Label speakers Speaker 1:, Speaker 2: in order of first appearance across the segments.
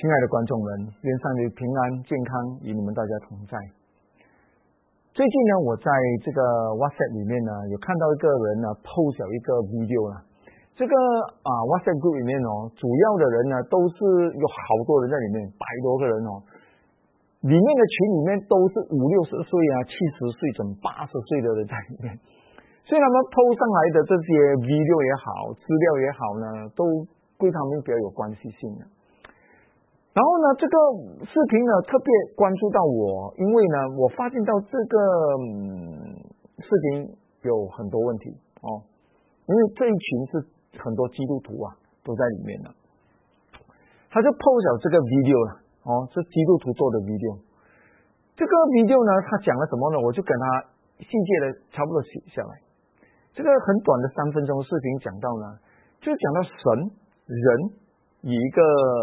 Speaker 1: 亲爱的观众们，愿上帝平安健康与你们大家同在。最近呢，我在这个 WhatsApp 里面呢，有看到一个人呢 post 一个 video 啦。这个WhatsApp group 里面主要的人呢都是有好多人在里面，100多个人里面的群里面都是50、60岁70岁整80岁的人在里面。所以他们 post 上来的这些 video 也好，资料也好呢，都对他们比较有关系性的。然后呢，这个视频呢特别关注到我，因为呢，我发现到这个视频有很多问题因为这一群是很多基督徒都在里面的。他就 post 这个 video 了是基督徒做的 video。这个 video 呢，他讲了什么呢？我就跟他细节的差不多写下来。这个很短的3分钟视频讲到呢，就讲到神、人与一个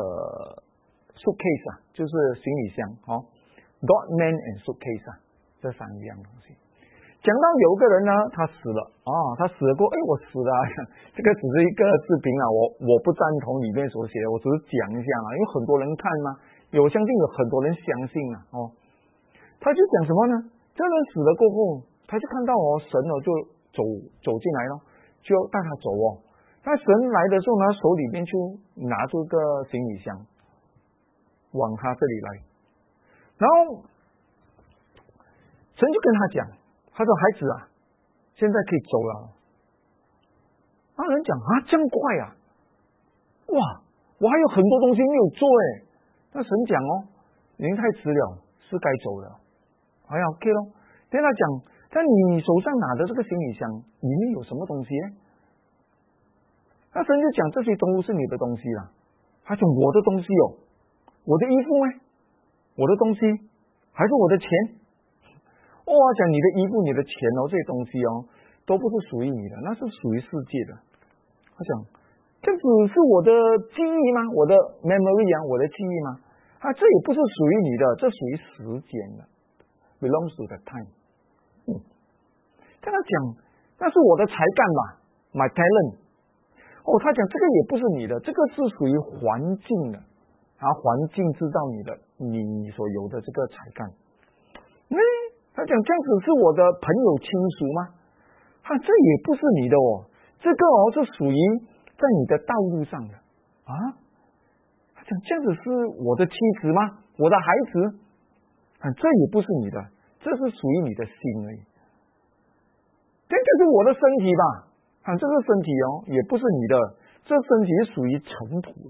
Speaker 1: suitcase 就是行李箱God, man and suitcase 这3样东西。讲到有个人呢，他死了他死了过我死了这个只是一个视频我不赞同里面所写的，我只是讲一下因为很多人看嘛，我相信有很多人相信他就讲什么呢？这个人死了过后，他就看到神就走进来了，就带他走那神来的时候呢，手里面就拿出个行李箱往他这里来，然后神就跟他讲，他说孩子现在可以走了。那人讲这样快哇，我还有很多东西没有做那神讲您太迟了，是该走了。OK 咯。跟他讲，但你手上拿的这个行李箱里面有什么东西呢？那神就讲，这些都是你的东西啦。他讲我的东西我的衣服我的东西还是我的钱讲你的衣服你的钱这些东西都不是属于你的，那是属于世界的。他讲这只是我的记忆吗？我的 memory 我的记忆吗？这也不是属于你的，这属于时间的 belongs to the time。跟他讲那是我的才干吧 my talent。他讲这个也不是你的，这个是属于环境的环境制造你所有的这个才干。他讲这样子是我的朋友亲属吗？这也不是你的这个是属于在你的道路上的他讲这样子是我的妻子吗？我的孩子这也不是你的，这是属于你的心而已。这是我的身体吧这个身体也不是你的，这身体是属于尘土。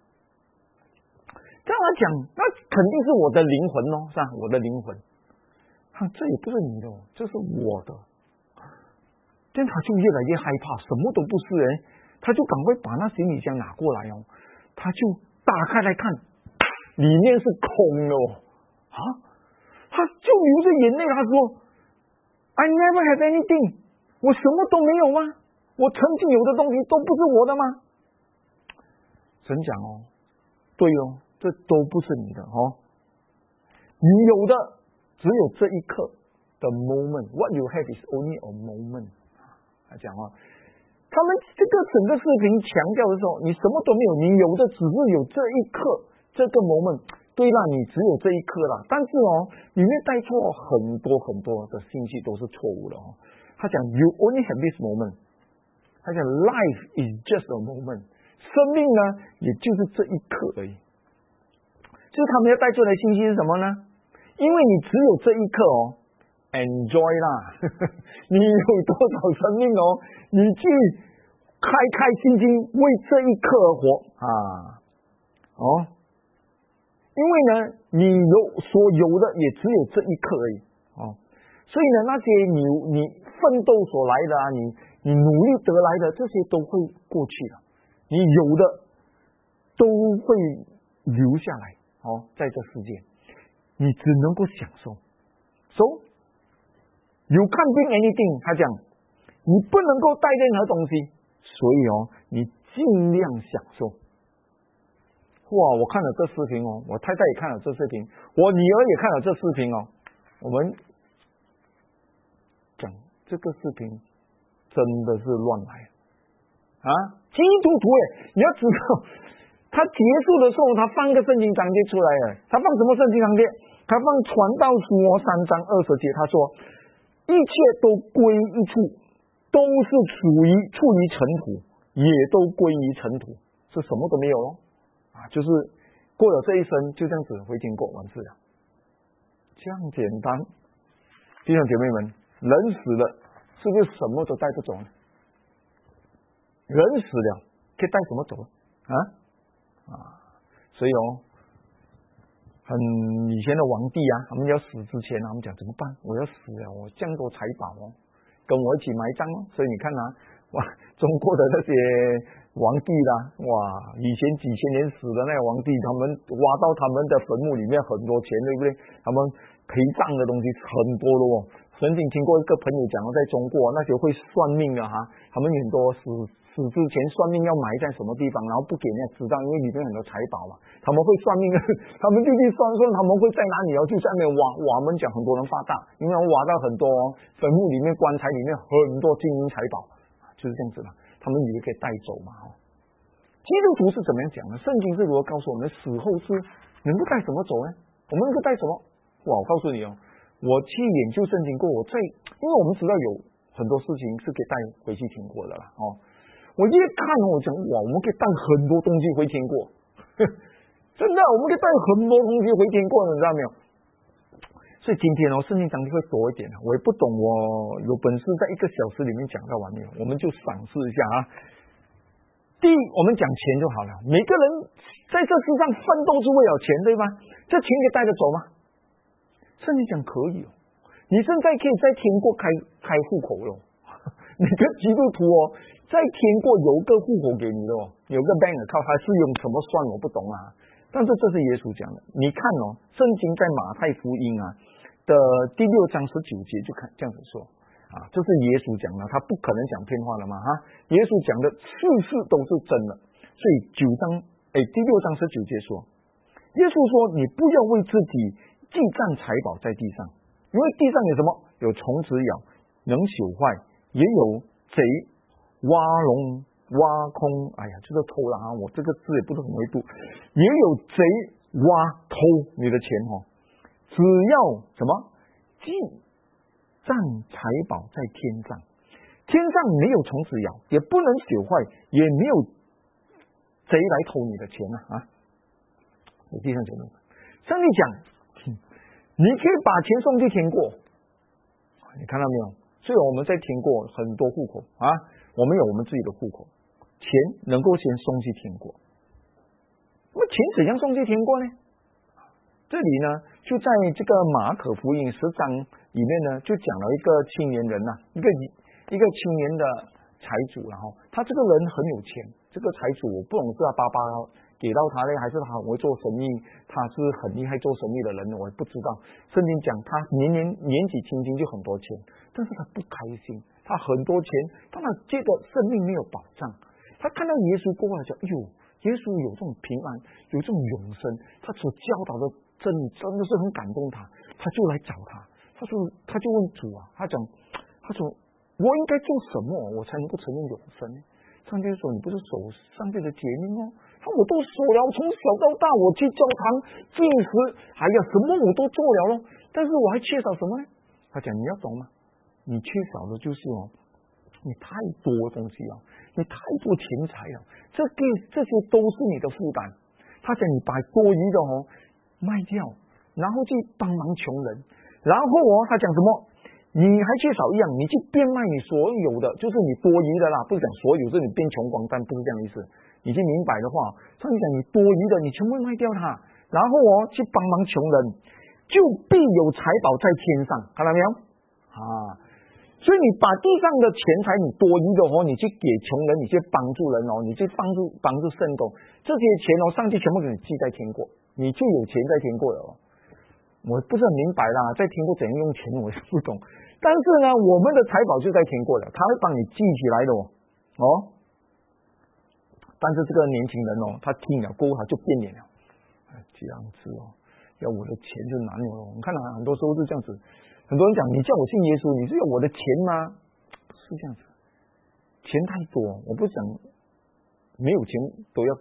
Speaker 1: 这样来讲，那肯定是我的灵魂是吧？我的灵魂这也不是你的这是我的。这样他就越来越害怕，什么都不是他就赶快把那行李箱拿过来他就打开来看，里面是空的他就流着眼泪，他说 I never have anything， 我什么都没有吗？我曾经有的东西都不是我的吗？神讲对这都不是你的你有的只有这一刻的 moment， what you have is only a moment。 他讲他们这个整个视频强调的时候，你什么都没有，你有的只是有这一刻这个 moment。 对啦，你只有这一刻啦，但是里面带错很多很多的信息都是错误的他讲 you only have this moment， 他讲 life is just a moment， 生命呢也就是这一刻而已。就是他们要带出来的信息是什么呢？因为你只有这一刻enjoy 啦你有多少生命你去开开心心为这一刻而活因为呢你所有的也只有这一刻而已所以呢那些你奋斗所来的你努力得来的，这些都会过去的，你有的都会留下来在这世界你只能够享受。 So you can't bring anything， 他讲你不能够带任何东西，所以你尽量享受。我看了这视频我太太也看了这视频，我女儿也看了这视频我们讲这个视频真的是乱来基督徒你要知道他结束的时候，他放个圣经章节出来了。他放什么圣经章节？他放传道书3章20节。他说，一切都归一处，都是处于尘土，也都归于尘土，是什么都没有咯。就是过了这一生，就这样子回天过完事了，这样简单。弟兄姐妹们，人死了，是不是什么都带不走呢？人死了，可以带什么走所以以前的皇帝他们要死之前他们讲怎么办？我要死了，我这样多财宝跟我一起埋葬所以你看中国的那些皇帝以前几千年死的那个皇帝，他们挖到他们的坟墓里面很多钱，对不对？他们陪葬的东西很多的曾经听过一个朋友讲，在中国那些会算命的他们很多死之前算命要埋在什么地方，然后不给人家知道，因为里面很多财宝嘛。他们会算命，他们就去算他们会在哪里就在那边挖。我们讲很多人发大，因为挖到很多坟墓里面、棺材里面很多金银财宝，就是这样子的。他们以为可以带走嘛基督徒是怎么样讲的？圣经是如何告诉我们死后是能够带什么走呢？我们能够带什么？我告诉你我去研究圣经过，因为我们知道有很多事情是可以带回去天国的啦我一看我讲我们可以带很多东西回天国真的我们可以带很多东西回天国，你知道没有？所以今天圣经讲的会多一点我也不懂，我有本事在1个小时里面讲到完没有？我们就赏识一下第一，我们讲钱就好了。每个人在这世上奋斗是为了钱，对吧？这钱可以带得走吗？圣经讲可以你现在可以在天国开户口了每个基督徒在天国有个户口给你的有个 bank account， 它是用什么算我不懂但是这是耶稣讲的。你看圣经在马太福音的第6章19节就看这样子说这是耶稣讲的，他不可能讲骗话了嘛耶稣讲的事事都是真的。所以第6章19节说，耶稣说你不要为自己积攒财宝在地上，因为地上有什么？有虫子咬，能朽坏，也有贼挖窿挖空。这个偷了我这个字也不是很会读。也有贼挖偷你的钱只要什么？积攒财宝在天上，天上没有虫子咬，也不能朽坏，也没有贼来偷你的钱弟兄姐妹，上帝讲你可以把钱送去天国，你看到没有？所以我们在天国很多户口我们有我们自己的户口，钱能够先送去天国。那么钱怎样送去天国呢？这里呢，就在这个马可福音10章里面呢，就讲了一个青年人一个青年的财主，然后他这个人很有钱，这个财主我不懂是他爸爸给到他呢，还是他很会做生意，他是很厉害做生意的人，我也不知道。圣经讲他年纪轻轻就很多钱，但是他不开心，他很多钱，但他觉得生命没有保障。他看到耶稣过来讲，耶稣有这种平安，有这种永生，他所教导的真理真的是很感动他，他就来找他。他就问主他说我应该做什么我才能够承认永生呢？上帝说你不是守上帝的诫命我都守了，从小到大我去教堂进食，什么我都做了但是我还缺少什么呢？他讲你要懂吗？你缺少的就是你太多东西你太多钱财了，这些都是你的负担。他讲你把多余的卖掉，然后去帮忙穷人，然后他讲什么？你还缺少一样，你去变卖你所有的，就是你多余的啦，不是讲所有，是你变穷光蛋，不是这样的意思。你去明白的话，上帝讲你多余的，你全部卖掉它，然后去帮忙穷人，就必有财宝在天上，看到没有所以你把地上的钱财，你多余的你去给穷人，你去帮助人你去帮助圣工，这些钱上帝全部给你记在天国，你就有钱在天国了我不是很明白啦，在天国怎样用钱我是不懂，但是呢，我们的财宝就在天国了，他会帮你记起来的但是这个年轻人他听了过后他就变脸了，这样子要我的钱就难了我们看到很多时候是这样子，很多人讲你叫我信耶稣，你是要我的钱吗？不是这样子，钱太多，我不想没有钱都要给，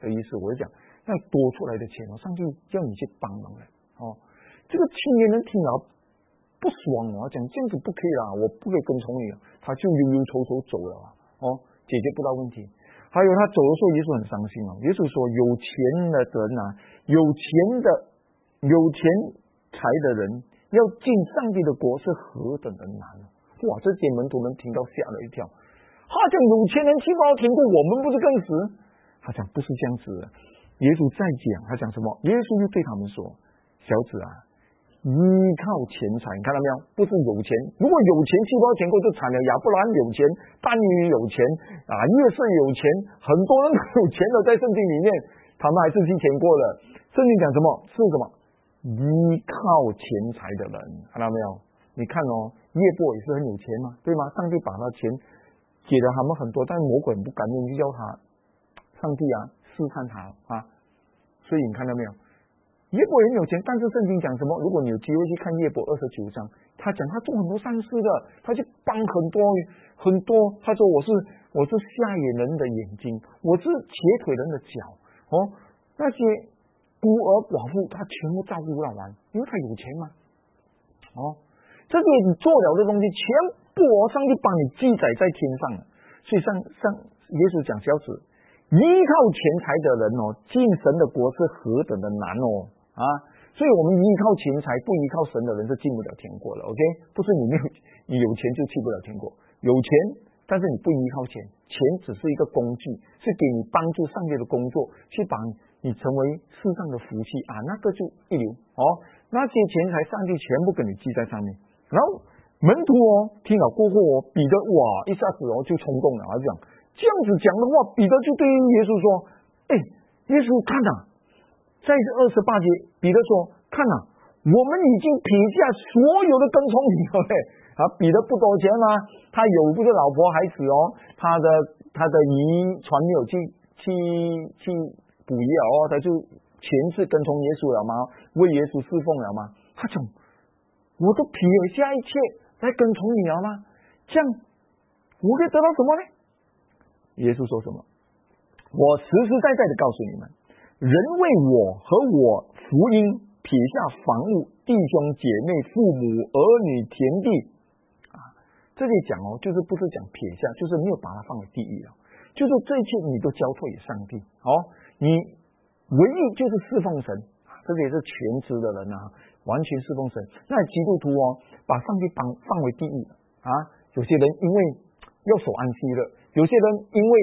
Speaker 1: 的意思，我就讲那多出来的钱上帝要你去帮忙了这个青年人听了不爽讲这样子不可以啦，我不可以跟从你他就忧忧愁愁走了解决不到问题。还有他走的时候，耶稣很伤心耶稣说有钱的人有钱财的人要进上帝的国是何等的难哇，这些门徒们听到吓了一跳。他讲有钱人7包甜过，我们不是更死？他讲不是这样子的。耶稣再讲，他讲什么？耶稣就对他们说：小子依靠钱财，你看到没有？不是有钱，如果有钱7包甜过就惨了。亚伯兰有钱，但以有钱约瑟有钱，很多人有钱的在圣经里面，他们还是去甜过了。圣经讲什么？是什么？依靠钱财的人，看到没有？你看约伯也是很有钱嘛，对吗？上帝把他钱给了他们很多，但是魔鬼很不甘愿，就要他上帝试探他所以你看到没有？约伯很有钱，但是圣经讲什么？如果你有机会去看约伯29章，他讲他做很多善事的，他去帮很多，他说我是瞎眼人的眼睛，我是瘸腿人的脚那些孤儿寡妇他全部照顾到完，因为他有钱嘛这些你做了的东西全部上帝帮你记载在天上了。所以上耶稣讲小子依靠钱财的人进神的国是何等的难所以我们依靠钱财不依靠神的人是进不了天国了 OK， 不是你有钱就去不了天国，有钱但是你不依靠钱，钱只是一个工具，是给你帮助上帝的工作，去帮你成为世上的福气那个就一流那些钱财上帝全部给你记在上面。然后门徒听了过后彼得一下子就冲动了，他就讲这样子讲的话，彼得就对耶稣说耶稣看在28节彼得说看我们已经撇下所有的跟从你彼得不多钱他有不是老婆孩子他的遗传没有去补业他就全是跟从耶稣了吗？为耶稣侍奉了吗？他讲我都撇下一切来跟从你了吗？这样我可以得到什么呢？耶稣说什么？我实实在在的告诉你们，人为我和我福音撇下房屋、弟兄姐妹、父母、儿女、田地这里讲就是不是讲撇下，就是没有把它放在第一就是这一切你都交托给上帝你唯一就是侍奉神这也是全职的人完全侍奉神。那基督徒把上帝放为第一有些人因为要守安息日，有些人因为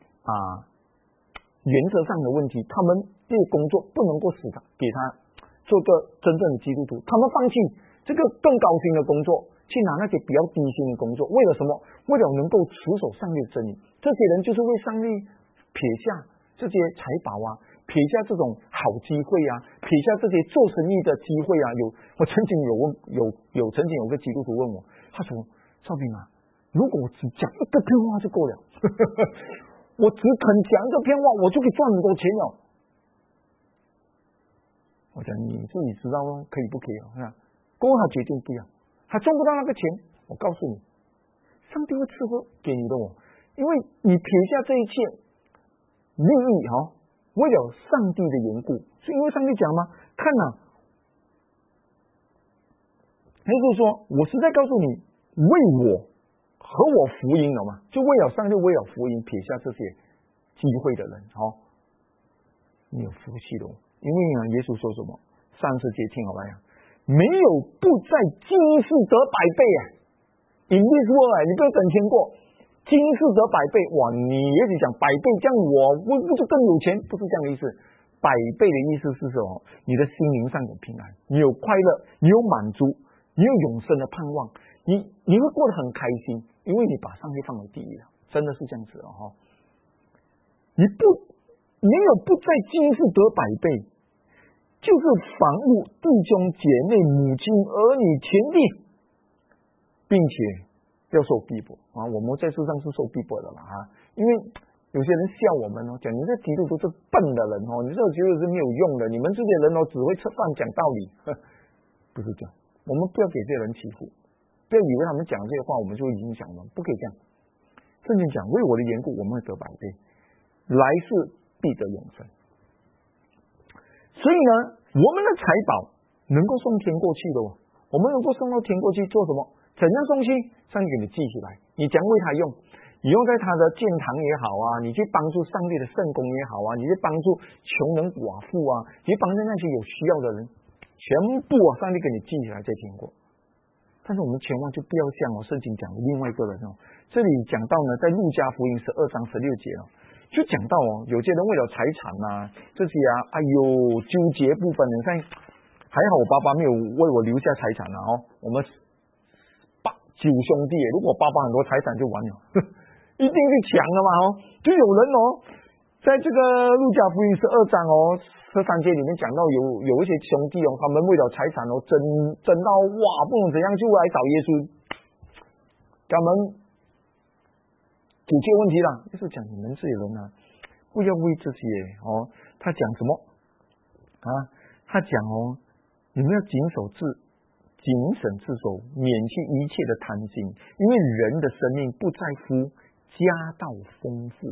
Speaker 1: 原则上的问题，他们这个工作不能够使他给他做个真正的基督徒，他们放弃这个更高薪的工作，去拿那些比较低薪的工作，为了什么？为了能够持守上帝的真理。这些人就是为上帝撇下这些财宝撇下这种好机会撇下这些做生意的机会我曾经有个基督徒问我，他说少平如果我只讲一个片话就够了我只肯讲一个片话我就可以赚很多钱了。我讲你自己知道可以不可以过后他决定不要，他赚不到那个钱，我告诉你上帝会赐福给你的因为你撇下这一切利益为了上帝的缘故，是因为上帝讲吗？看耶稣说我实在告诉你，为我和我福音了吗？就为了上帝，为了福音撇下这些机会的人你有福气的因为耶稣说什么？30节听好吧没有不在今世得百倍in this world 你不要等钱过，今世得百倍你也许讲百倍，这样我不就更有钱？不是这样的意思。百倍的意思是什么？你的心灵上有平安，你有快乐，你有满足，你有永生的盼望，你会过得很开心，因为你把上帝放在第一了，真的是这样子你没有不在今世得百倍，就是房屋、弟兄姐妹、母亲、儿女、田地，并且要受逼迫我们在世上是受逼迫的因为有些人笑我们讲你这基督徒是笨的人你这基督徒是没有用的，你们这些人只会吃饭讲道理不是这样，我们不要给这些人欺负，不要以为他们讲这些话我们就会影响我们，不可以这样。圣经讲为我的缘故我们会得百倍，来世必得永生。 所以呢，我们的财宝能够送天过去的哦，我们能够送到天过去做什么？怎样送去？上帝给你记起来，你将为他用，你用在他的建堂也好啊，你去帮助上帝的圣工也好啊，你去帮助穷人寡妇啊，你去帮助那些有需要的人，全部啊，上帝给你记起来在天国。但是我们千万就不要像圣经讲的另外一个人哦，这里讲到呢，在路加福音12章16节哦，就讲到有些人为了财产啊这些啊，哎呦纠结部分，你看还好我爸爸没有为我留下财产啊我们9兄弟，如果爸爸很多财产就完了，一定是抢的嘛就有人在这个路加福音12章13节里面讲到有一些兄弟他们为了财产争到哇不能怎样就来找耶稣，他们解决问题了。耶稣讲你们这些人啊，不要为这些他讲什么啊？他讲你们要谨慎自守，免去一切的贪心，因为人的生命不在乎家道丰富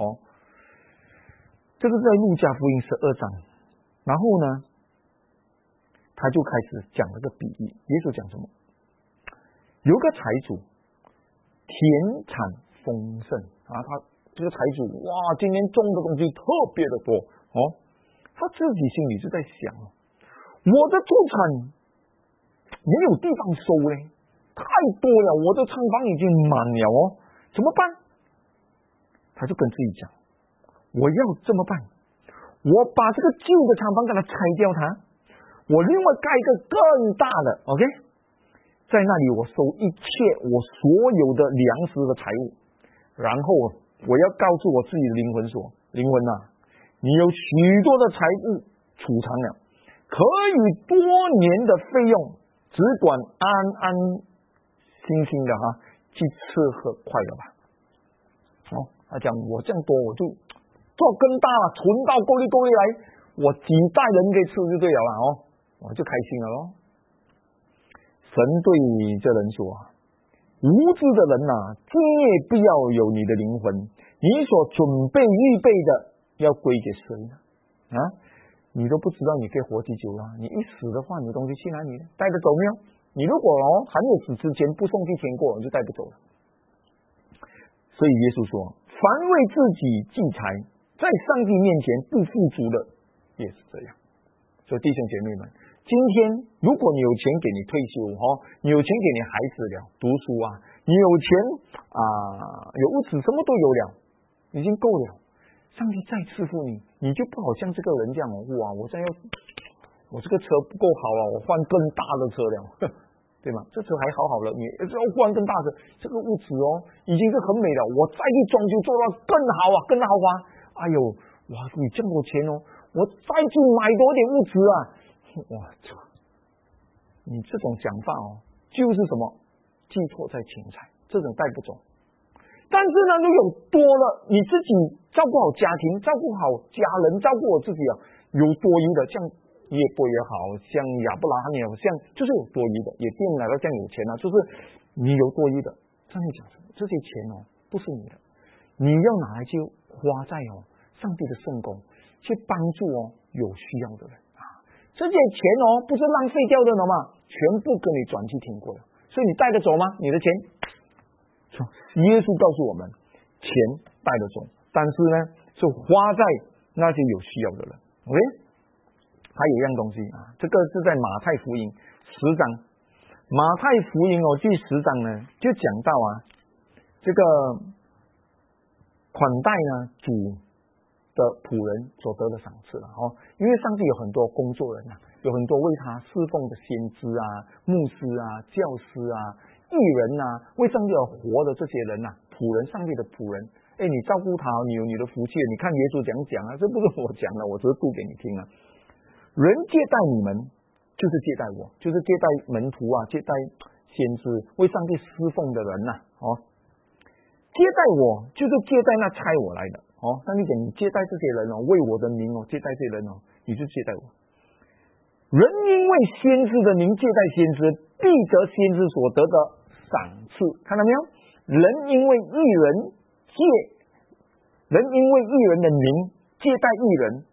Speaker 1: 这个在路加福音12章。然后呢，他就开始讲了个比喻。耶稣讲什么？有个财主，田产丰盛他这个财主哇，今年种的东西特别的多他自己心里就在想我的出产没有地方收嘞，太多了，我的仓房已经满了怎么办？他就跟自己讲，我要这么办，我把这个旧的厂房给它拆掉我另外盖一个更大的 OK， 在那里我收一切我所有的粮食的财物，然后我要告诉我自己的灵魂说，灵魂你有许多的财物储藏了，可以多年的费用，只管安安心心的去吃喝快乐吧他讲我这样多我就做更大了，存到够力来，我几代人可以吃就对了我就开心了神对这人说，无知的人今夜不要有你的灵魂，你所准备预备的要归给谁呢你都不知道你可以活几久了，你一死的话，你的东西去哪里呢？带得走没有？你如果还没有死之前不送去天国，你就带不走了。所以耶稣说，凡为自己积财，在上帝面前不富足的也是这样。所以弟兄姐妹们，今天如果你有钱给你退休你有钱给你孩子了读书你有钱有物质什么都有了，已经够了。上帝再赐福你，你就不好像这个人这样哇，我这个车不够好我换更大的车了对吗？这车还好了，你要换更大的，这个物质已经是很美了，我再去装修做到更好更豪华，哎呦哇，你这么多钱我再去买多点物质哇，你这种想法就是什么寄托在钱财，这种带不走。但是呢，你有多了，你自己照顾好家庭，照顾好家人，照顾我自己有多余的，像耶波也好，像亚伯拉罕也好，像就是有多余的，也并来到这样有钱就是你有多余的。上帝讲什么？这些钱不是你的，你要拿来去花在上帝的圣工，去帮助有需要的人这些钱不是浪费掉的了吗？全部跟你转去天国了。所以你带得走吗？你的钱？耶稣告诉我们，钱带得走，但是呢，是花在那些有需要的人。OK， 还有一样东西这个是在马太福音10章，马太福音第10章呢，就讲到这个款待呢主的仆人所得的赏赐了因为上帝有很多工作人有很多为他侍奉的先知牧师教师艺人为上帝而活的这些人仆人，上帝的仆人你照顾他你有你的福气你看耶稣怎样讲这不是我讲的，我只是读给你听人接待你们就是接待我，就是接待门徒接待先知为上帝侍奉的人接待我就是接待那差我来的上帝讲你接待这些人为我的名接待这些人你就接待我。人因为先知的名接待先知，必得先知所得的赏赐，看到没有？人因为义人的名接待义人，必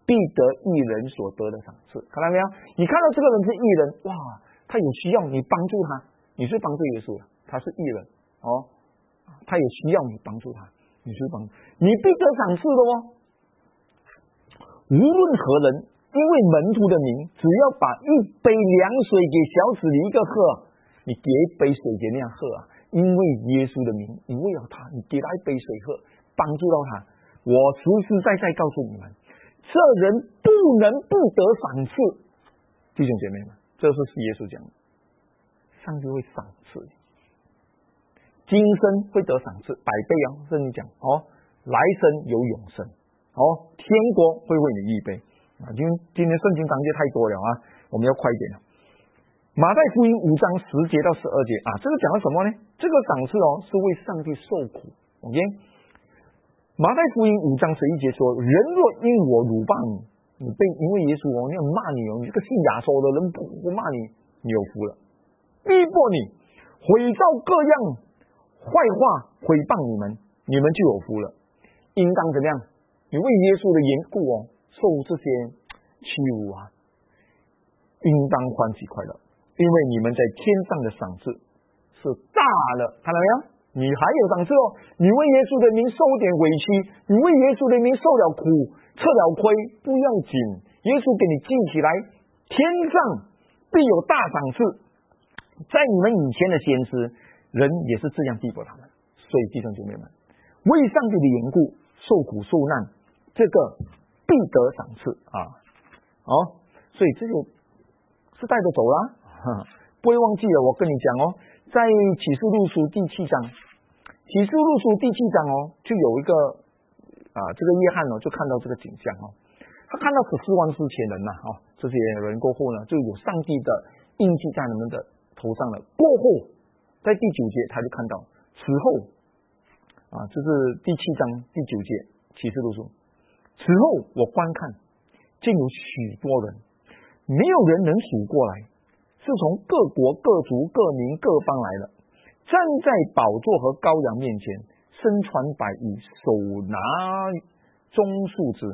Speaker 1: 必得义人所得的赏赐。看到没有？你看到这个人是义人，哇，他有需要你帮助他，你是帮助耶稣的，他是义人哦，他有需要你帮助他，你是帮助，你必得赏赐的哦。无论何人，因为门徒的名，只要把一杯凉水给小子里一个喝，你给一杯水给那样喝啊，因为耶稣的名，你为了他，你给他一杯水喝，帮助到他。我实实在在告诉你们，这人不能不得赏赐。弟兄姐妹们，这是耶稣讲的，上帝会赏赐你，今生会得赏赐100倍哦，圣经讲哦，来生有永生哦，天国会为你预备啊。今天圣经章节太多了啊，我们要快一点了。马太福音5章10节到12节啊，这个讲了什么呢？这个赏赐哦，是为上帝受苦。OK， 马太福音5章11节说：人若因我辱骂你，你被因为耶稣哦，那样骂你哦，你这个信亚说的人不骂你，你有福了。逼迫你，毁造各样坏话，毁谤你们，你们就有福了。应当怎么样？你为耶稣的缘故哦，受这些欺辱啊，应当欢喜快乐，因为你们在天上的赏赐是大了。看到没有？你还有赏赐哦，你为耶稣的名受点委屈，你为耶稣的名受了苦，吃了亏，不要紧，耶稣给你记起来，天上必有大赏赐。在你们以前的先知，人也是这样逼迫他们。所以弟兄姐妹们，为上帝的缘故受苦受难，这个必得赏赐啊！哦，所以这就是带着走啦，不会忘记了。我跟你讲哦，在启示录书第7章，启示录书第7章哦，就有一个这个约翰哦，就看到这个景象哦，他看到14万4千人呐，哦，这些人过后呢，就有上帝的印记在他们的头上了。过后，在第9节他就看到，此后这是第7章第9节启示录书。此后我观看，见有许多人，没有人能数过来，是从各国各族各民各邦来的，站在宝座和羔羊面前，身穿白衣，手拿棕树枝。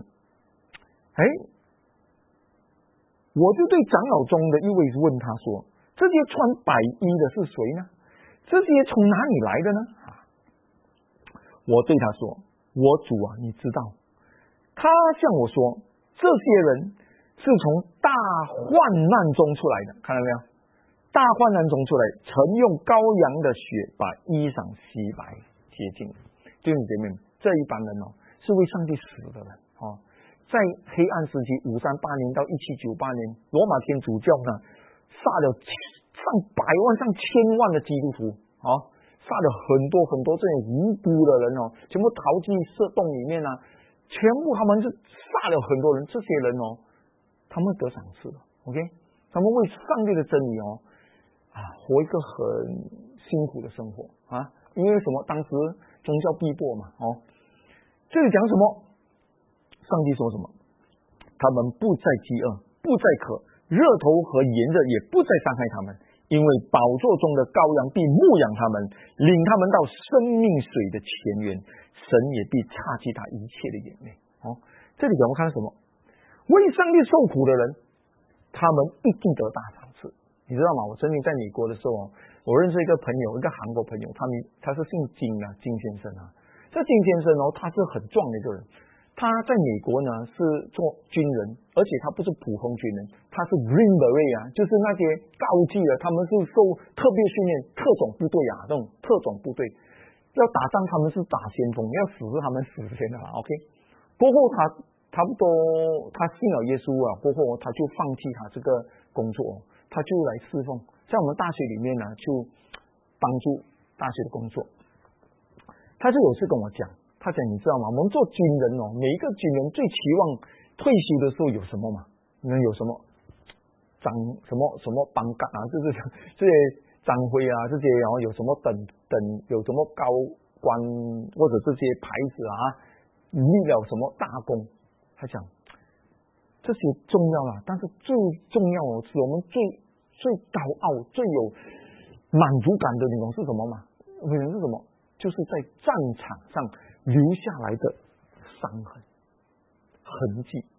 Speaker 1: 我就对长老中的一位问他说，这些穿白衣的是谁呢？这些从哪里来的呢？我对他说，我主啊，你知道。他向我说，这些人是从大患难中出来的，看到没有？大患难中出来，曾用羔羊的血把衣裳洗白洁净。弟兄姐妹们，这一般人哦，是为上帝死的人哦。在黑暗时期538年到1798年，罗马天主教呢杀了上百万上千万的基督徒哦，杀了很多很多这些无辜的人哦，全部逃进射洞里面啊，全部他们是杀了很多人。这些人哦，他们得赏赐了 ，OK， 他们为上帝的真理哦活一个很辛苦的生活啊，因为什么？当时宗教逼迫嘛，哦，这里讲什么？上帝说什么？他们不再饥饿，不再渴，热头和炎热也不再伤害他们，因为宝座中的羔羊必牧养他们，领他们到生命水的泉源，神也必擦去他一切的眼泪。这里我们看到什么？为上帝受苦的人，他们一定得大赏赐。你知道吗？我曾经在美国的时候，我认识一个朋友，一个韩国朋友，他是姓金啊，金先生啊。这金先生哦，他是很壮的一个人。他在美国呢是做军人，而且他不是普通军人，他是 Green Beret 啊，就是那些高级的，他们是受特别训练特种部队啊，这种特种部队要打仗，他们是打先锋，要死是他们死先的 OK。过后他差不多他信了耶稣啊，过后他就放弃他这个工作，他就来侍奉，在我们大学里面呢，就帮助大学的工作。他就有次跟我讲。他讲，你知道吗？我们做军人哦，每一个军人最期望退休的时候有什么嘛？能有什么长什么班岗啊？就是这些章徽啊，这些然后有什么等有什么高官或者这些牌子啊，立了什么大功？他讲这些重要啊，但是最重要哦，是我们最高傲、最有满足感的那种是什么嘛？是什么？就是在战场上留下来的伤痕、痕迹，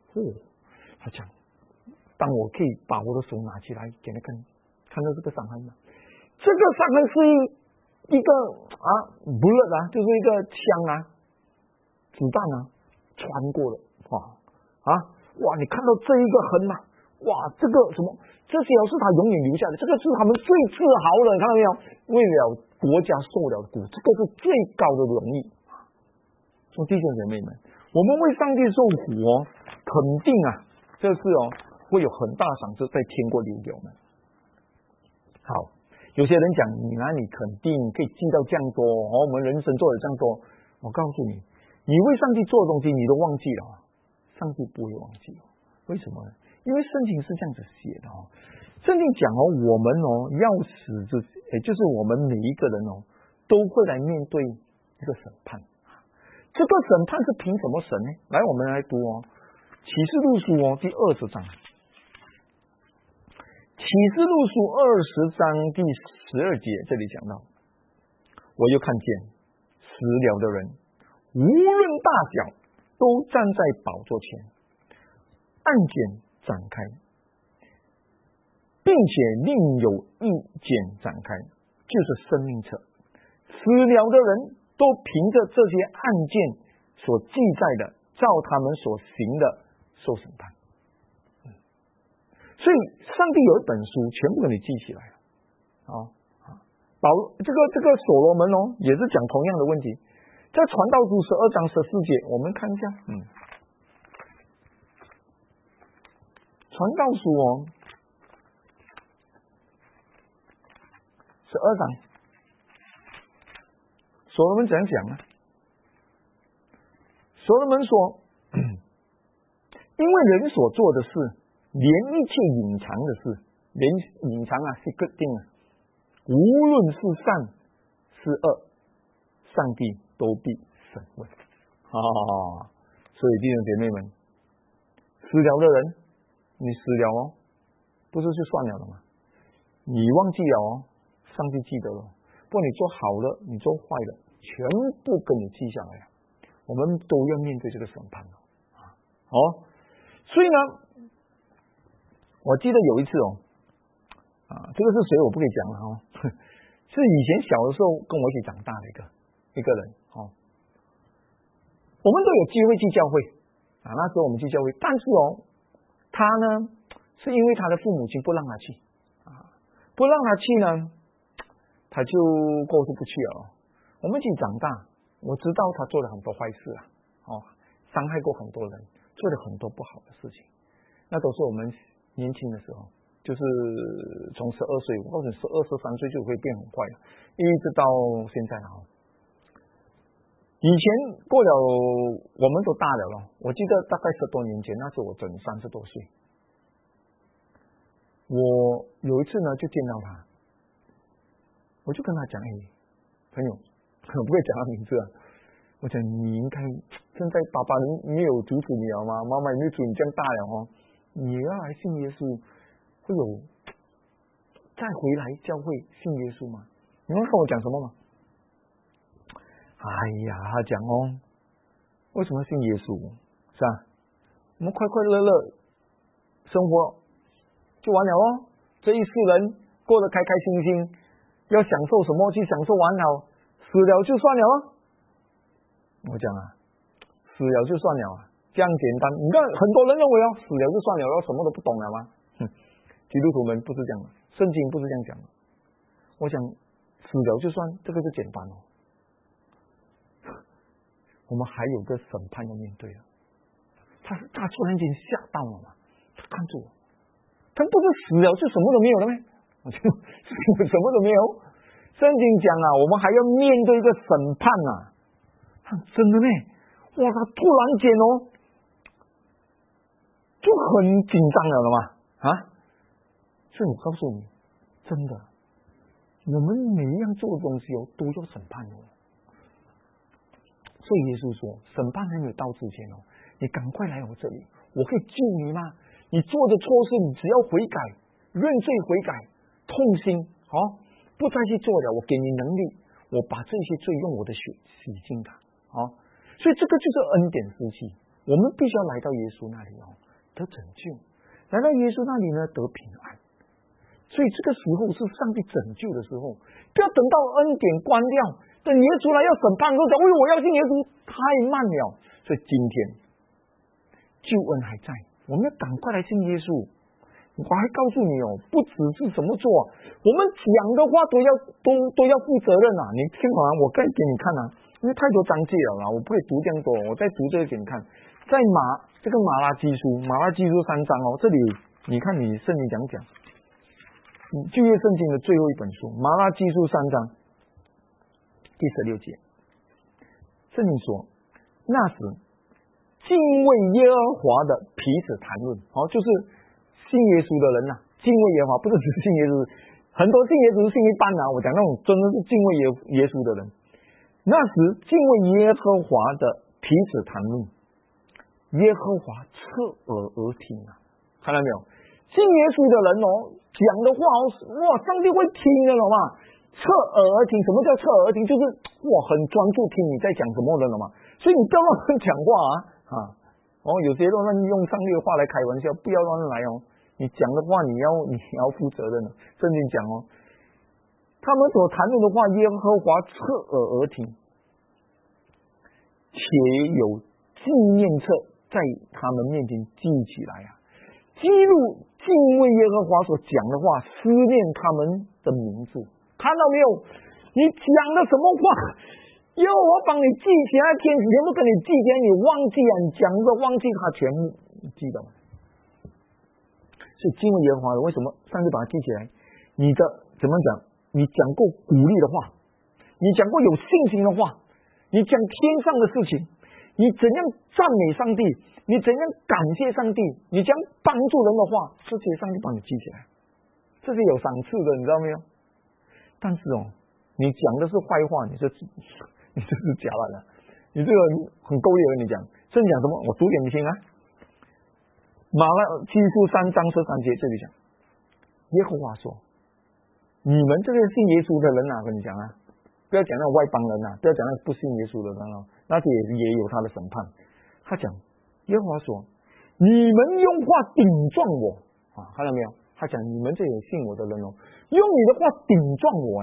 Speaker 1: 他讲，当我可以把我的手拿起来给他看，看到这个伤痕吗？这个伤痕是一个bullet 就是一个枪子弹穿过了哇，你看到这一个痕吗？哇，这个什么？这些是他永远留下的，这个是他们最自豪的，看到没有？为了国家受了苦，这个是最高的荣誉。说弟兄姐妹们，我们为上帝受苦肯定这是会有很大赏赐在天国里给我们。好，有些人讲你肯定可以记到这样多我们人生做了这样多，我告诉你，你为上帝做的东西你都忘记了，上帝不会忘记。为什么呢？因为圣经是这样子写的圣经讲我们要使之，也就是我们每一个人都会来面对一个审判。这个审判是凭什么审呢？来，我们来读启示录书第20章。启示录书20章第12节，这里讲到，我又看见死了的人，无论大小，都站在宝座前，案卷展开，并且另有一卷展开，就是生命册。死了的人都凭着这些案件所记载的，照他们所行的受审判。所以上帝有一本书全部给你记起来了这个所罗门也是讲同样的问题，在传道书12章14节，我们看一下传道书12章，所罗门怎样讲所罗门说，因为人所做的事，连一切隐藏的事，连隐藏是个定无论是善是恶，上帝都必审问所以弟兄姐妹们，死了的人，你死了不是就算了吗？你忘记了上帝记得了。不管你做好了你做坏了，全部跟你记下来我们都要面对这个审判所以呢，我记得有一次这个是谁我不可以讲了是以前小的时候跟我一起长大的一个人我们都有机会去教会那时候我们去教会，但是他呢是因为他的父母亲不让他去不让他去呢，他就过意不去了我们一起长大，我知道他做了很多坏事伤害过很多人，做了很多不好的事情，那都是我们年轻的时候，就是从12岁，我告诉你12、13岁就会变很坏了，一直到现在以前过了我们都大了我记得大概10多年前，那时候我整30多岁，我有一次呢就见到他，我就跟他讲朋友，我不会讲他名字我讲你应该现在爸爸没有阻止你了吗？妈妈也没有阻止你这样大了你要来信耶稣，会有再回来教会信耶稣吗？你们跟我讲什么吗？他讲为什么信耶稣？是吧？我们快快乐乐生活就完了这一世人过得开开心心，要享受什么去享受完了，死了就算了我讲死了就算了这样简单。你看很多人认为死了就算了什么都不懂了吗？基督徒们不是这样的，圣经不是这样讲的。我想死了就算，这个就简单我们还有个审判要面对他突然间吓到了嘛，他看住我，他不是死了就什么都没有了吗？我就什么都没有。圣经讲我们还要面对一个审判真的呢，他突然间就很紧张了嘛所以我告诉你，真的，我们每一样做的东西都要审判所以耶稣说，审判还没有到之前你赶快来我这里，我可以救你吗？你做的错事，你只要悔改，认罪悔改，痛心不再去做了，我给你能力，我把这些罪用我的血洗净它所以这个就是恩典时期我们必须要来到耶稣那里得拯救，来到耶稣那里呢得平安。所以这个时候是上帝拯救的时候，不要等到恩典关掉，等耶稣来要审判的时候讲，我要信耶稣，太慢了。所以今天救恩还在，我们要赶快来信耶稣。我还告诉你不只是怎么做，我们讲的话都要负责任啊！你听完我再给你看啊，因为太多章节了啦，我不会读这样多，我再读这个给你看。在这个马拉基书3章这里你看你圣经讲旧约圣经的最后一本书马拉基书3章第16节，圣经说，那时敬畏耶和华的彼此谈论，就是信耶稣的人敬畏耶和华，不是只是信耶稣，很多信耶稣信一半我讲那种真的是敬畏耶稣的人。那时敬畏耶和华的彼此谈论，耶和华侧耳而听看到没有？信耶稣的人讲的话上帝会听的了嘛？侧耳而听，什么叫侧耳而听？就是很专注听你在讲什么的了嘛。所以你不要乱讲话有些乱用上帝的话来开玩笑，不要乱来你讲的话你要负责任圣经讲他们所谈论的话，耶和华侧耳而听，且有纪念册在他们面前记起来记录敬畏耶和华所讲的话，思念他们的名字。看到没有？你讲的什么话，耶和华帮你记起来，天使全部跟你记起来，你忘记你讲的忘记他全部记得吗？所以敬畏耶和华的，为什么上帝把它记起来？你的怎么讲？你讲过鼓励的话，你讲过有信心的话，你讲天上的事情，你怎样赞美上帝，你怎样感谢上帝，你怎样帮助人的话，这些上帝帮你记起来，这是有赏赐的，你知道没有？但是你讲的是坏话，你这是假的，你这个很够力的。你讲圣讲什么？我读给你听马拉基书3章13节，这里讲耶和华说，你们这些信耶稣的人跟你讲不要讲那外邦人不要讲那不信耶稣的人那些也有他的审判。他讲耶和华说，你们用话顶撞我看到没有？他讲你们这些信我的人用你的话顶撞我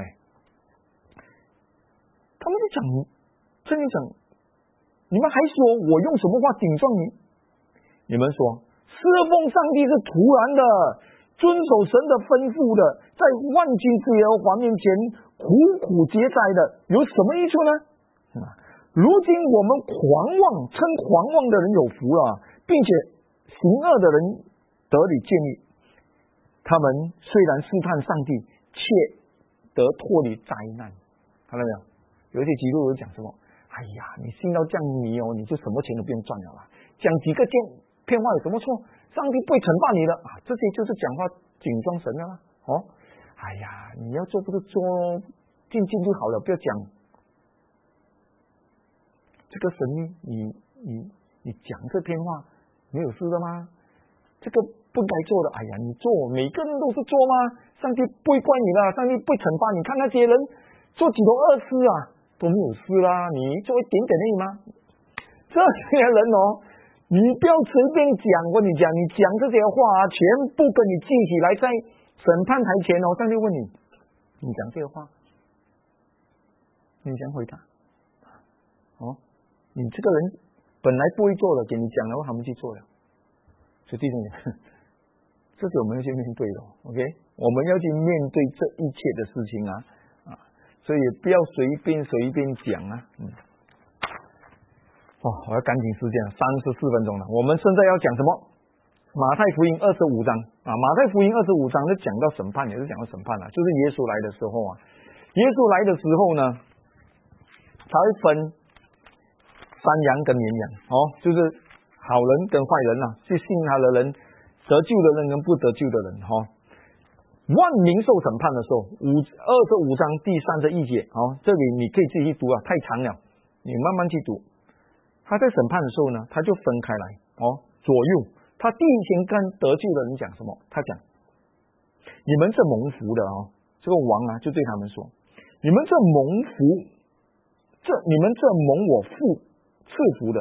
Speaker 1: 他们就讲，这里讲，你们还说我用什么话顶撞你？你们说侍奉上帝是徒然的，遵守神的吩咐的，在万军之耶和华面前苦苦节哉的，有什么益处呢？如今我们称狂妄的人有福了，并且行恶的人得以建立。他们虽然试探上帝，却得脱离灾难。看到没有？有一些基督徒讲什么？哎呀，你信到这样迷你就什么钱都不用赚了啦。讲几个骗话有什么错？上帝不会惩罚你的这些就是讲话顶撞神的啦。哎呀，你要做不是做静就好了，不要讲这个神你讲这篇话没有事的吗？这个不该做的，哎呀，你做每个人都是做吗？上帝不会怪你的，上帝不会惩罚你。看那些人做几头恶事都没有事啦，你做一点点而已吗？这些人你不要随便讲，我跟你讲，你讲这些话全部跟你记起来，在审判台前上帝问你，你讲这个话，你想回答你这个人本来不会做的，给你讲了，他们去做了。所以弟兄们，这是我们要去面对的 ，OK？ 我们要去面对这一切的事情所以不要随便讲我要赶紧时间，34分钟了。我们现在要讲什么？马太福音25章马太福音25章就讲到审判，也是讲到审判就是耶稣来的时候耶稣来的时候呢，他会分山羊跟绵羊就是好人跟坏人去信他的人，得救的人跟不得救的人万民受审判的时候，25章第31节这里你可以自己去读太长了，你慢慢去读。他在审判的时候呢，他就分开来左右。他第一先跟得救的人讲什么？他讲你们这蒙福的这个王就对他们说，你们这蒙我赐福的，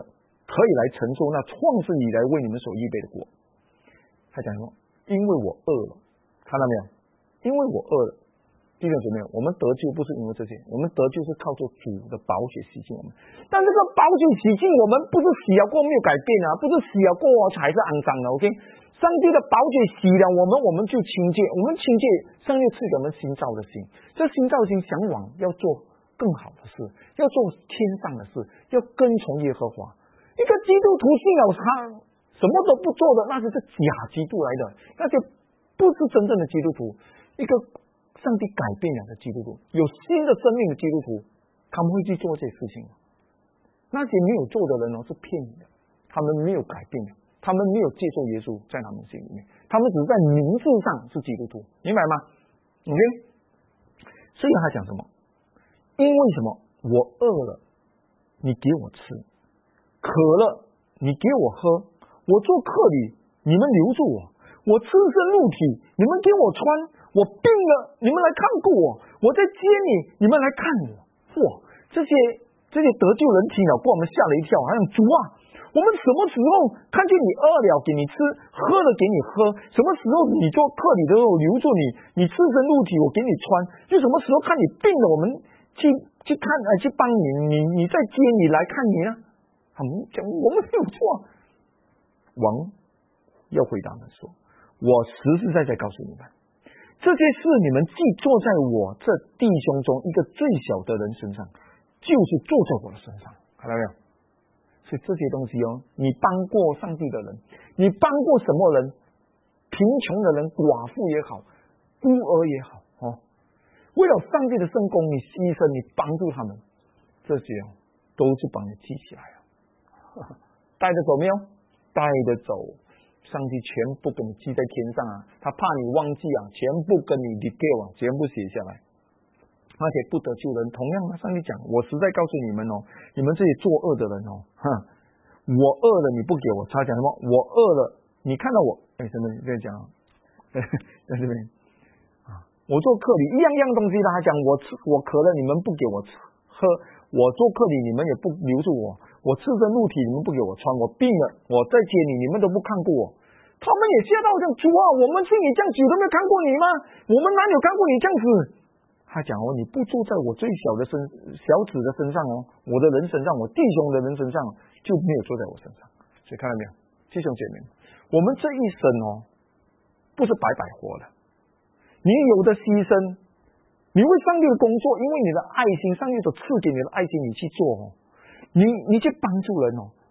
Speaker 1: 可以来承受那创世以来为你们所预备的国。他讲说，因为我饿了，看到没有？因为我饿了，弟兄姊妹，我们得救不是因为这些，我们得救是靠着主的宝血洗净我们。但这个宝血洗净我们，不是洗了过没有改变啊，不是洗了过还是肮脏的 ，OK？ 上帝的宝血洗了我们，我们就清洁，我们清洁，上帝赐给我们新造的心，这新造的心向往要做更好的事，要做天上的事，要跟从耶和华。一个基督徒信了他什么都不做的，那就是假基督来的，那就不是真正的基督徒。一个上帝改变了的基督徒，有新的生命的基督徒，他们会去做这些事情。那些没有做的人是骗你的，他们没有改变的，他们没有接受耶稣在他们心里面，他们只是在名字上是基督徒，明白吗 ？OK， 所以他讲什么？因为什么？我饿了，你给我吃；渴了，你给我喝；我做客旅，你们留住我；我赤身露体，你们给我穿；我病了，你们来看顾我；我在监里，你们来看我。哇，这些得救人听了，给我们吓了一跳，好像主啊，我们什么时候看见你饿了给你吃，喝了给你喝？什么时候你做客旅的时候留住你，你赤身露体我给你穿？就什么时候看你病了，我们去看去帮你在监里来看你呢？他们讲我们没有错。王要回答他们说，我实实在在告诉你们，这些事你们既做在我这弟兄中一个最小的人身上，就是做在我的身上，看到没有？所以这些东西你帮过上帝的人，你帮过什么人？贫穷的人，寡妇也好，孤儿也好，为了上帝的圣工，你牺牲，你帮助他们，这些都是帮你记起来了，带着走没有？带着走，上帝全部给你记在天上啊！他怕你忘记啊，全部跟你 detail 全部写下来。而且不得救人，同样的，上帝讲，我实在告诉你们你们这些作恶的人我饿了你不给我，他讲什么？我饿了，你看到我，什么？你在讲，在这边我做客旅，一样东西他讲我渴了，你们不给我吃喝；我做客旅，你们也不留住我；我赤身露体，你们不给我穿；我病了，我在街里，你们都不看顾我。他们也吓到这样，主啊，我们信你这样久都没有看过你吗？我们哪有看过你这样子？他讲你不住在我最小子的身上我的人身上，我弟兄的人身上，就没有坐在我身上。所以看到没有，弟兄姐妹，我们这一生不是白白活的。你有的牺牲，你为上帝的工作，因为你的爱心，上帝所赐给你的爱心，你去做你去帮助人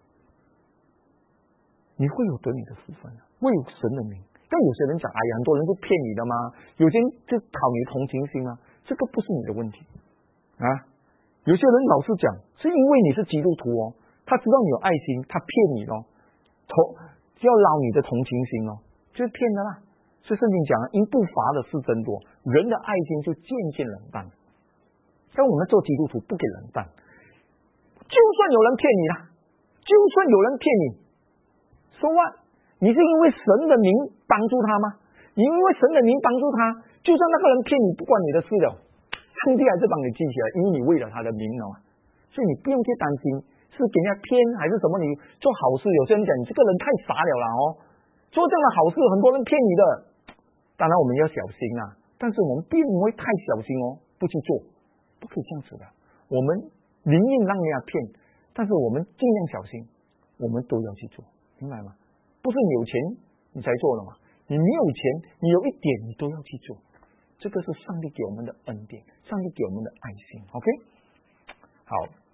Speaker 1: 你会有得你的福分为神的名。但有些人讲，哎呀，很多人是骗你的吗？有些人就讨你同情心啊，这个不是你的问题有些人老是讲，是因为你是基督徒他知道你有爱心，他骗你要捞你的同情心就是骗的啦。所以圣经讲，因不罚的事增多，人的爱心就渐渐冷淡。但我们做基督徒不给冷淡，就算有人骗你啦，就算有人骗你，so what？你是因为神的名帮助他吗？你因为神的名帮助他，就算那个人骗你，不关你的事了，上帝还是帮你记起来，因为你为了他的名所以你不用去担心是给人家骗还是什么。你做好事，有些人讲你这个人太傻了啦做这样的好事，很多人骗你的。当然我们要小心但是我们并不会太小心不去做，不可以这样子的。我们宁愿让人家骗，但是我们尽量小心，我们都要去做，明白吗？不是你有钱你才做的嘛，你没有钱，你有一点你都要去做，这个是上帝给我们的恩典，上帝给我们的爱心。 OK， 好，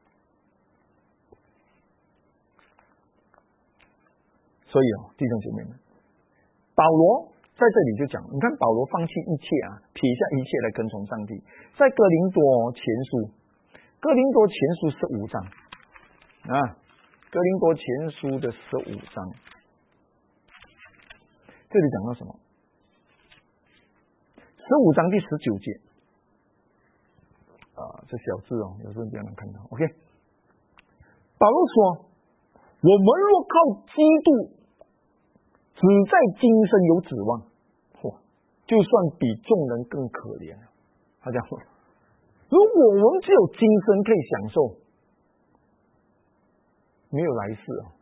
Speaker 1: 所以弟兄姐妹们，保罗在这里就讲，你看保罗放弃一切撇下一切来跟从上帝。在哥林多前书15章哥林多前书的15章，这里讲到什么？15章第19节这小字有时候比较难看到。 OK， 保罗说，我们若靠基督只在今生有指望，就算比众人更可怜。他讲，如果我们只有今生可以享受， 没有来世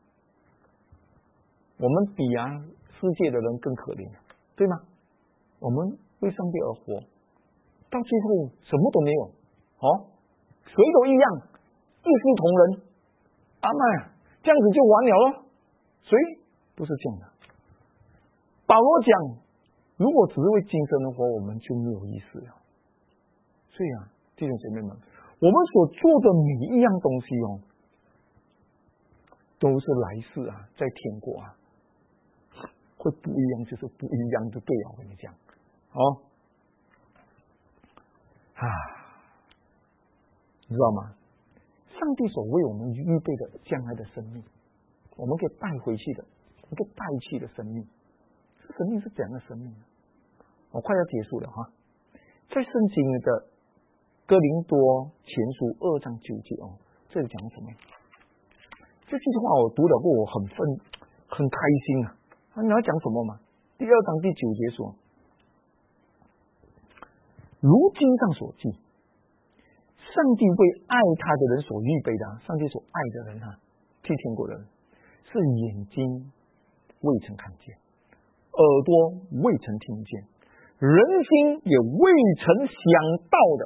Speaker 1: 我们比世界的人更可怜，对吗？我们为上帝而活，到最后什么都没有谁都一样，一视同仁，阿妈这样子就完了咯。所以不是这样的。保罗讲，如果只是为今生的活，我们就没有意思了。所以弟兄姐妹们，我们所做的每一样东西都是来世在天国会不一样，就是不一样的。对我跟你讲你知道吗？上帝所为我们预备的将来的生命，我们可以带回去的，我们可以带去的生命，这生命是怎样的生命呢？我快要结束了在圣经的哥林多前书2章9节这里讲什么？这句话我读了过，我很开心你要讲什么吗？第2章第9节说，如经上所记，上帝为爱他的人所预备的，上帝所爱的人去天国的人，是眼睛未曾看见，耳朵未曾听见，人心也未曾想到的。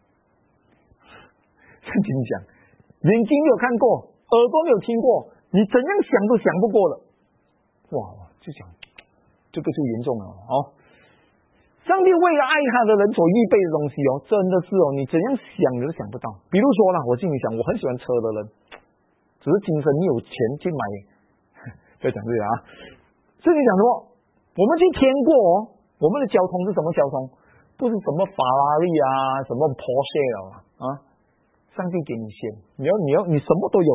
Speaker 1: 圣经讲，眼睛没有看过，耳朵没有听过，你怎样想都想不过了。哇，就讲这个就严重了上帝为了爱他的人所预备的东西真的是你怎样想你都想不到。比如说我心里想，我很喜欢车的人，只是今生没有钱去买。不要讲这个这里讲说，我们去天国我们的交通是什么交通？不是什么法拉利什么 Porsche 上帝给你先，你什么都有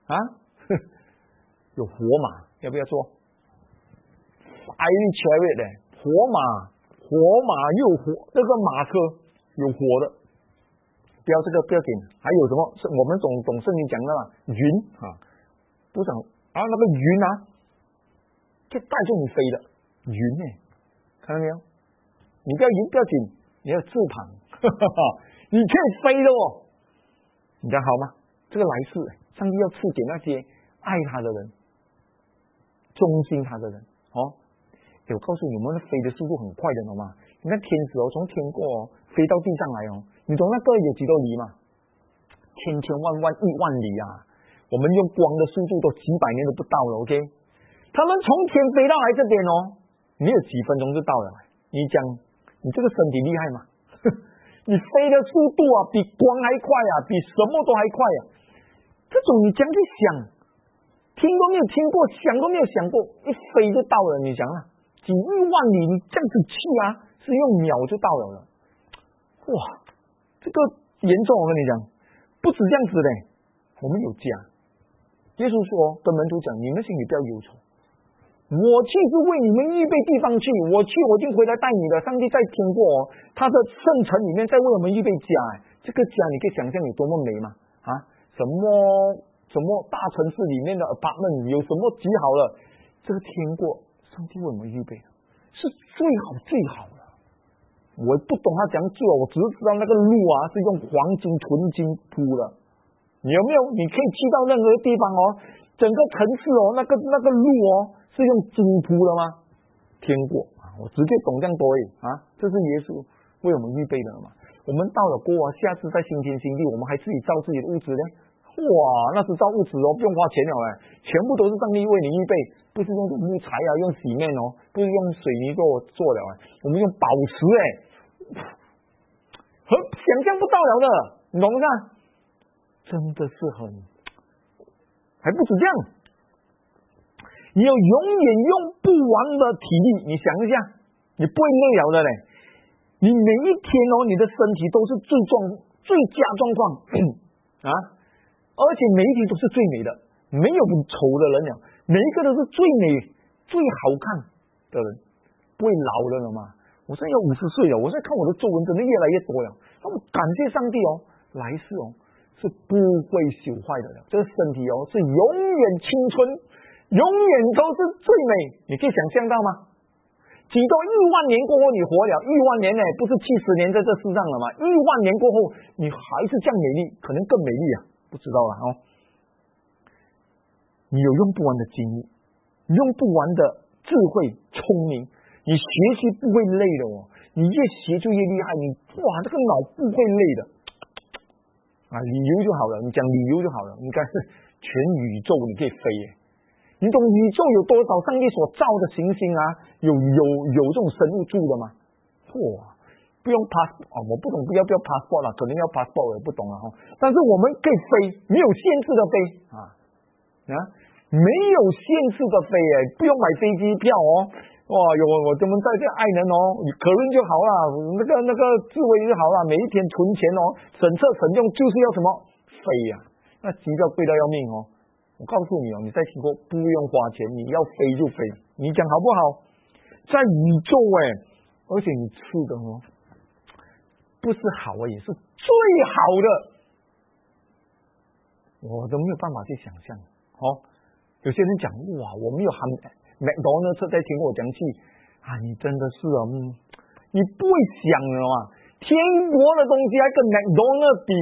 Speaker 1: 有活马，要不要做？ Fiery Chariot 活马又活，那个马车有活的，不要这个不要紧。还有什么？我们总圣经讲的云不讲那个云可以带着你飞的云看到没有？你不要云不要紧，你要翅膀，你可以飞的你看好吗？这个来世，上帝要赐给那些爱他的人、忠心他的人我告诉你们，飞的速度很快的，懂吗？你看天使从天国飞到地上来你懂那个有几多里吗？千万亿万里我们用光的速度都几百年都不到了 ，OK？ 他们从天飞到来这边没有几分钟就到了。你讲你这个身体厉害吗？你飞的速度比光还快比什么都还快这种你这样去想，听都没有听过，想都没有想过，一飞就到了。你想几亿万里，你这样子去是用秒就到了。哇，这个严重，我跟你讲，不止这样子的，我们有家。耶稣说跟门徒讲，你们心里不要忧愁，我去是为你们预备地方去，我去我就回来带你的。上帝在天国他的圣城里面在为我们预备家这个家你可以想象有多么美吗？什么大城市里面的 apartment 有什么极好了？这个天国上帝为我们预备的是最好的。我不懂他怎样做，我只是知道那个路是用黄金纯金铺的。你有没有？你可以去到任何地方整个城市那个路是用金铺的吗？天国我直接懂这样多这是耶稣为我们预备的了嘛。我们到了国下次在新天新地，我们还自己造自己的屋子呢。哇，那是造屋子不用花钱了全部都是上帝为你预备，不是用木材用洗面不是用水泥做了我们用宝石很想象不到了的，你懂不懂？真的是还不止这样，你有永远用不完的体力，你想一下，你不会累了的嘞。你每一天你的身体都是最佳状况而且每一天都是最美的，没有丑的人了，每一个都是最美最好看的人，不会老了嘛。我现在要50岁了，我现在看我的皱纹真的越来越多了。那么感谢上帝来世是不会朽坏的了，这个身体是永远青春，永远都是最美。你可以想象到吗？几多亿万年过后你活了亿万年不是70年在这世上了吗？亿万年过后你还是这样美丽，可能更美丽不知道了你有用不完的精力，用不完的智慧、聪明，你学习不会累的哦。你越学就越厉害，哇，这个脑不会累的啊！理由就好了，你讲理由就好了。你看是全宇宙你可以飞耶，你懂宇宙有多少上帝所造的行星啊？有这种生物住的吗？哇！不用 passport 啊，我不懂不要 passport 了，可能要 passport 我也不懂了哈。但是我们可以飞，没有限制的飞啊，没有限制的飞哎，不用买飞机票哦。哇，我们在这爱人哦，你可润就好了，那个智慧就好了，每一天存钱哦，省吃省用就是要什么飞呀、那机票贵到要命哦。我告诉你哦，你在听过不用花钱，你要飞就飞，你讲好不好？在宇宙哎，而且你吃的哦。不是好啊，也是最好的，我都没有办法去想象。有些人讲哇，我没有含 McDonald's 在听我讲起啊，你真的是啊，你不会想了啊，天国的东西还跟 McDonald's 比，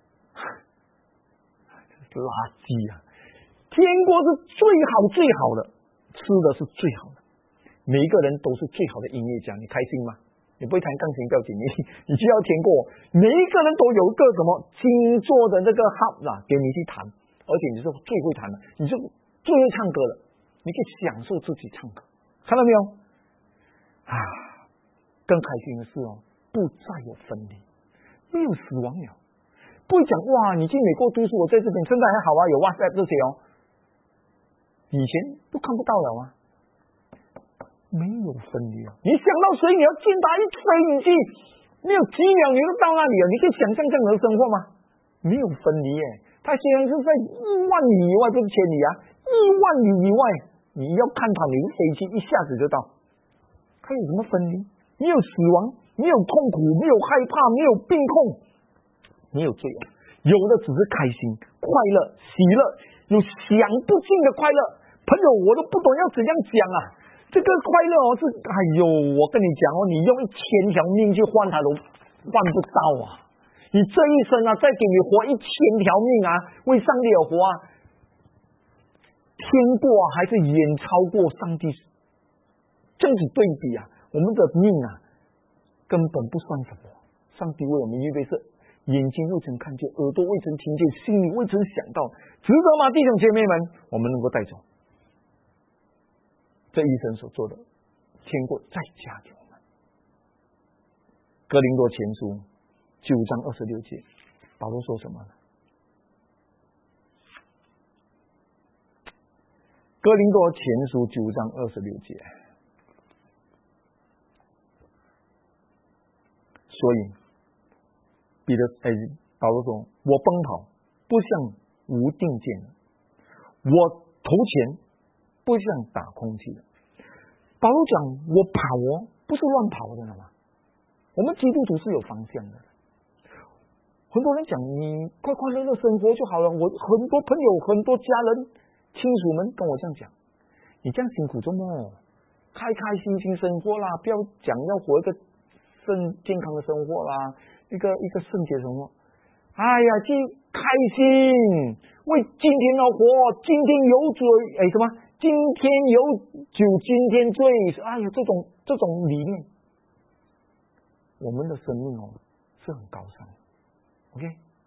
Speaker 1: 这是垃圾啊！天国是最好最好的，吃的是最好的，每一个人都是最好的音乐家，你开心吗？你不会弹钢琴不要紧，你就要填过，每一个人都有一个什么星座的那个 hub 啦，给你去弹，而且你是最会弹的，你是最会唱歌的，你可以享受自己唱歌，看到没有？啊，更开心的是哦，不再有分离，没有死亡了，不会讲哇，你去美国读书，我在这边现在还好啊，有 WhatsApp 这些哦，以前都看不到了啊。没有分离啊！你想到谁，你要见他一飞你去，没有几秒你就到那里了。你可以想象这样的生活吗？没有分离耶！他虽然是在10000里以外，不是千里啊，10000里以外，你要看他，你飞机一下子就到。他有什么分离？没有死亡，没有痛苦，没有害怕，没有病痛，没有罪恶，有的只是开心、快乐、喜乐，有享不尽的快乐。朋友，我都不懂要怎样讲啊！这个快乐哦，是哎呦，我跟你讲哦，你用1000条命去换它都换不到啊！你这一生啊，再给你活1000条命啊，为上帝而活啊，天过还是远超过上帝。这样子对比啊，我们的命啊，根本不算什么。上帝为我们预备是眼睛未曾看见，耳朵未曾听见，心里未曾想到，值得吗？弟兄姐妹们，我们能够带走。这一生所做的，天国再加给我们。哥林多前书9章26节，保罗说什么呢？哥林多前书9章26节，所以保罗说：“我奔跑不像无定见的，我投钱。”不像打空气的。保罗讲我跑哦，不是乱跑的吗？我们基督徒是有方向的。很多人讲你快快乐乐生活就好了，我很多朋友、很多家人、亲属们跟我这样讲，你这样辛苦做么？开开心心生活啦，不要讲要活一个健康的生活啦，一个圣洁生活。哎呀，去开心，为今天而活，今天有嘴什么？今天有酒今天醉，哎呀，这种理念，我们的生命哦是很高尚的 ，OK？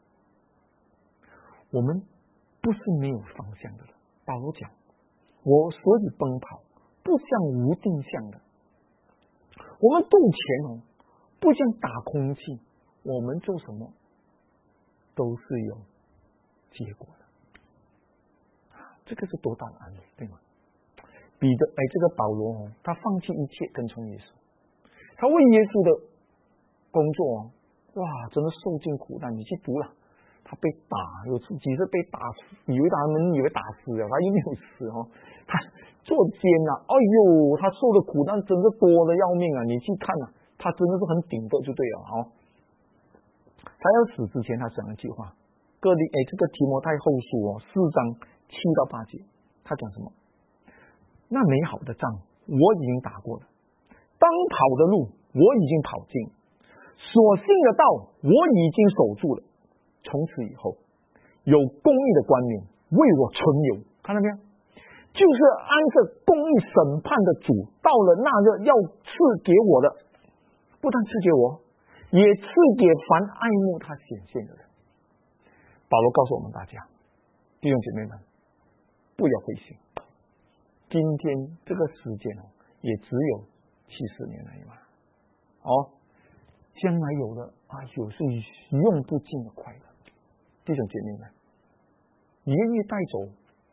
Speaker 1: 我们不是没有方向的人。保罗讲，我所以奔跑，不像无定向的。我们动钱哦，不像打空气，我们做什么都是有结果的。这个是多大的安慰，对吗？这个保罗哦，他放弃一切跟从耶稣，他为耶稣的工作哦，哇，真的受尽苦难。你去读了，他被打，有几次被打死，以为打死了，他又没有死哦。他坐监啊，哎呦，他受的苦难真的多的要命啊！你去看啊，他真的是很顶的就对了哦。他要死之前，他讲了一句话，这个提摩太后书哦4章7到8节，他讲什么？那美好的仗我已经打过了，当跑的路我已经跑尽，所信的道我已经守住了。从此以后，有公义的冠冕为我存留。看到没有？ 就是按着公义审判的主，到了那日要赐给我的，不但赐给我，也赐给凡爱慕他显现的人。保罗告诉我们大家，弟兄姐妹们，不要灰心，今天这个时间也只有70年而已嘛。将来有了有是用不尽的快乐。弟兄姐妹们，你愿意带走？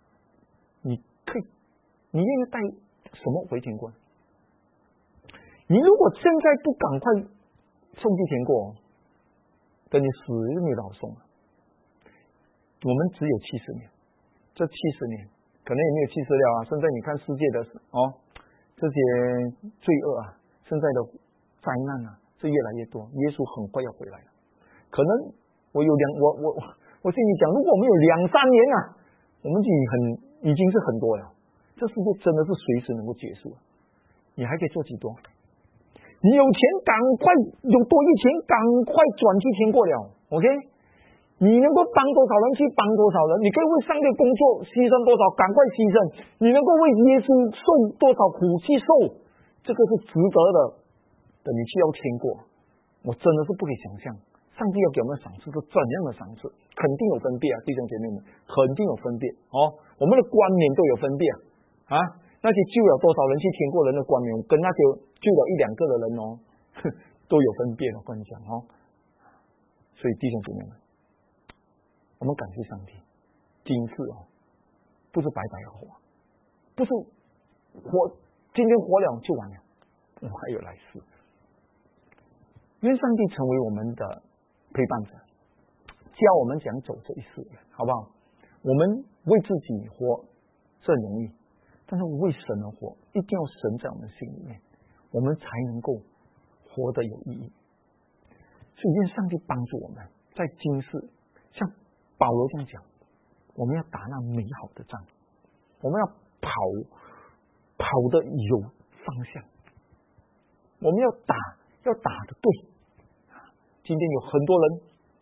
Speaker 1: 你愿意带什么回天国？你如果现在不赶快送去天国，等你死就没老送了。我们只有70年，这70年可能也没有70了啊！现在你看世界的这些罪恶现在的灾难是越来越多，耶稣很快要回来了。可能我心里讲，如果我们有2-3年我们已经是很多了。这世界真的是随时能够结束，你还可以做几多？你有钱赶快有多余钱，赶快转去天国了 ，OK？ 你能够帮多少人去帮多少人，你可以为上帝工作牺牲多少，赶快牺牲。你能够为耶稣受多少苦去受，这个是值得的。等你去到天国，我真的是不可以想象，上帝要给我们赏赐是怎样的赏赐，肯定有分别弟兄姐妹们，肯定有分别我们的冠冕都有分别那些救了多少人去天国人的冠冕，跟那些救了1-2个的人都有分别的，我跟你讲所以弟兄姐妹们，我们感谢上帝，今世不是白白活，不是今天活了就完了，我们还有来世。愿上帝成为我们的陪伴者，教我们怎样走这一世，好不好？我们为自己活这容易，但是为神而活，一定要神在我们心里面，我们才能够活得有意义。所以愿上帝帮助我们，在今世像保罗这样讲，我们要打那美好的仗，我们要跑得有方向，我们要打得对。今天有很多人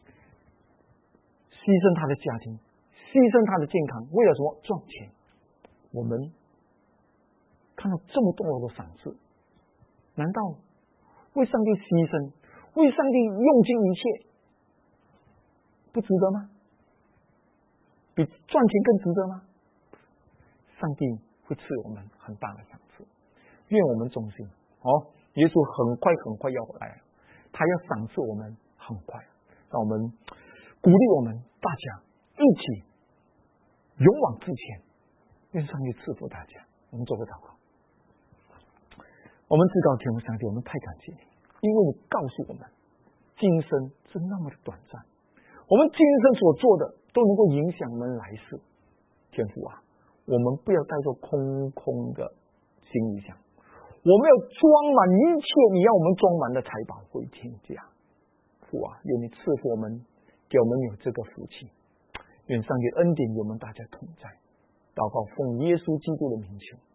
Speaker 1: 牺牲他的家庭，牺牲他的健康，为了什么？赚钱。我们看到这么多的赏赐，难道为上帝牺牲，为上帝用尽一切不值得吗？比赚钱更值得吗？上帝会赐我们很大的赏赐，愿我们忠心耶稣很快要回来了，他要赏赐我们很快，让我们鼓励我们大家一起勇往直前，愿上帝赐福大家。我们做个祷告。我们知道天父上帝，我们太感谢你，因为你告诉我们今生是那么的短暂，我们今生所做的都能够影响我们来世。天父我们不要带着空的心理想，我们要装满一切你要我们装满的财宝回天家。父愿你赐福我们，给我们有这个福气。愿上帝恩典与我们大家同在。祷告奉耶稣基督的名求。